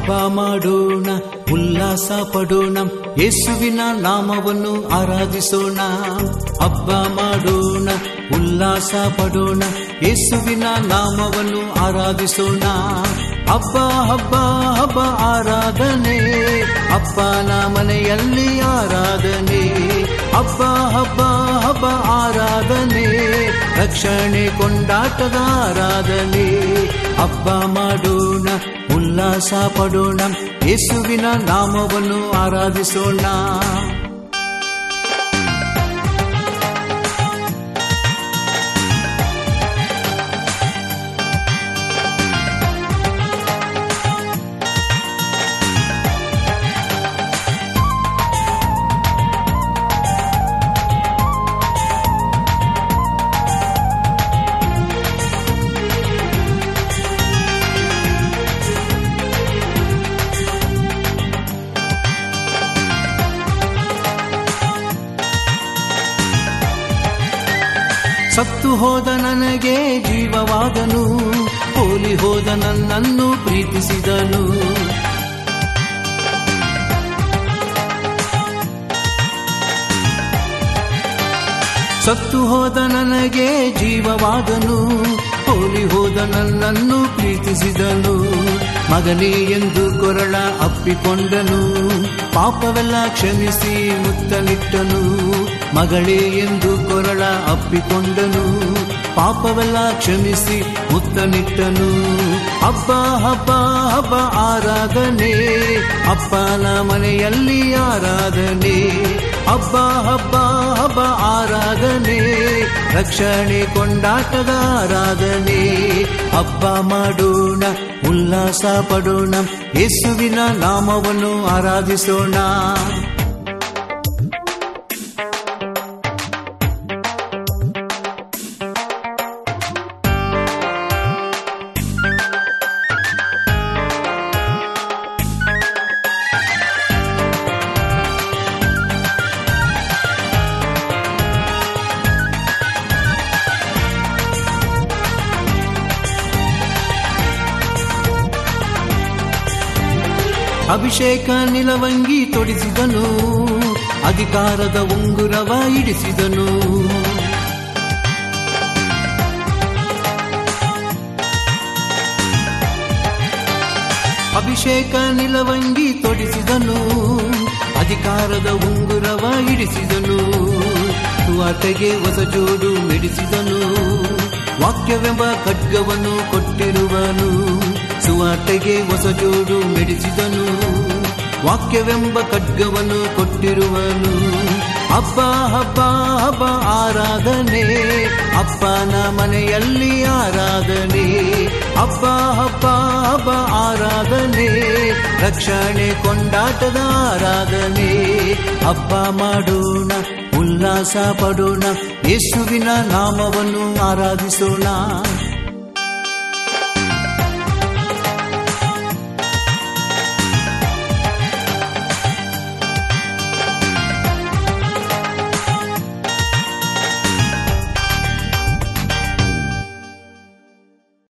ಹಬ್ಬ ಮಾಡೋಣ, ಉಲ್ಲಾಸ ಪಡೋಣ, ಯೇಸುವಿನ ನಾಮವನ್ನು ಆರಾಧಿಸೋಣ. ಹಬ್ಬ ಮಾಡೋಣ, ಉಲ್ಲಾಸ ಪಡೋಣ, ಯೇಸುವಿನ ನಾಮವನ್ನು ಆರಾಧಿಸೋಣ. ಹಬ್ಬ ಹಬ್ಬ ಹಬ್ಬ ಆರಾಧನೆ, ಅಪ್ಪನ ಮನೆಯಲ್ಲಿ ಆರಾಧನೆ. ಹಬ್ಬ ಹಬ್ಬ ಹಬ್ಬ ಆರಾಧನೆ, ರಕ್ಷಣೆ ಕೊಂಡಾಟದ ಆರಾಧನೆ. ಹಬ್ಬ ಮಾಡೋಣ, ಉಲ್ಲಾಸ ಪಡೋಣ, ಯೇಸುವಿನ ನಾಮವನ್ನು ಆರಾಧಿಸೋಣ. ಸತ್ತು ಹೋದ ನನಗೆ ಜೀವವಾದನು, ಹೋಲಿ ಹೋದ ನನ್ನನ್ನು ಪ್ರೀತಿಸಿದನು. ಸತ್ತು ಹೋದ ನನಗೆ ಜೀವವಾದನು, ಹೋಲಿ ಹೋದ ನನ್ನನ್ನು ಪ್ರೀತಿಸಿದನು. ಮಗನೇ ಎಂದು ಕೊರಳ ಅಪ್ಪಿಕೊಂಡನು, ಪಾಪವೆಲ್ಲ ಕ್ಷಮಿಸಿ ಮುತ್ತನಿಟ್ಟನು. ಮಗಳೇ ಎಂದು ಕೊರಳ ಅಪ್ಪಿಕೊಂಡನು, ಪಾಪವೆಲ್ಲ ಕ್ಷಮಿಸಿ ಮುತ್ತನಿಟ್ಟನು. ಹಬ್ಬ ಹಬ್ಬ ಹಬ್ಬ ಆರಾಧನೆ, ಅಪ್ಪನ ಮನೆಯಲ್ಲಿ ಆರಾಧನೆ. ಹಬ್ಬ ಹಬ್ಬ ಹಬ್ಬ ಆರಾಧನೆ, ರಕ್ಷಣೆ ಕೊಂಡಾಟದ ಆರಾಧನೆ. ಹಬ್ಬ ಮಾಡೋಣ, ಉಲ್ಲಾಸ ಪಡೋಣ, ಯೇಸುವಿನ ನಾಮವನ್ನು ಆರಾಧಿಸೋಣ. ಅಭಿಷೇಕ ನಿಲವಂಗಿ ತೊಡಿಸಿದನು, ಅಧಿಕಾರದ ಉಂಗುರವ ಇಡಿಸಿದನು. ಅಭಿಷೇಕ ನಿಲವಂಗಿ ತೊಡಿಸಿದನು, ಅಧಿಕಾರದ ಉಂಗುರವ ಇಡಿಸಿದನು. ಸುವಾರ್ತೆಗೆ ಹೊಸ ಜೋಡು ಮೆಡಿಸಿದನು, ವಾಕ್ಯವೆಂಬ ಖಡ್ಗವನ್ನು ಕೊಟ್ಟಿರುವನು. ಸುವಾರ್ತೆಗೆ ಹೊಸ ಜೋಡು ಮೆಡಿಸಿದನು, ವಾಕ್ಯವೆಂಬ ಖಡ್ಗವನ್ನು ಕೊಟ್ಟಿರುವನು. ಹಬ್ಬ ಹಬ್ಬ ಹಬ್ಬ ಆರಾಧನೆ, ಅಪ್ಪನ ಮನೆಯಲ್ಲಿ ಆರಾಧನೆ. ಹಬ್ಬ ಹಬ್ಬ ಹಬ್ಬ ಆರಾಧನೆ, ರಕ್ಷಣೆ ಕೊಂಡಾಟದ ಆರಾಧನೆ. ಹಬ್ಬ ಮಾಡೋಣ, ಉಲ್ಲಾಸ ಪಡೋಣ, ಯೇಸುವಿನ ನಾಮವನ್ನು ಆರಾಧಿಸೋಣ.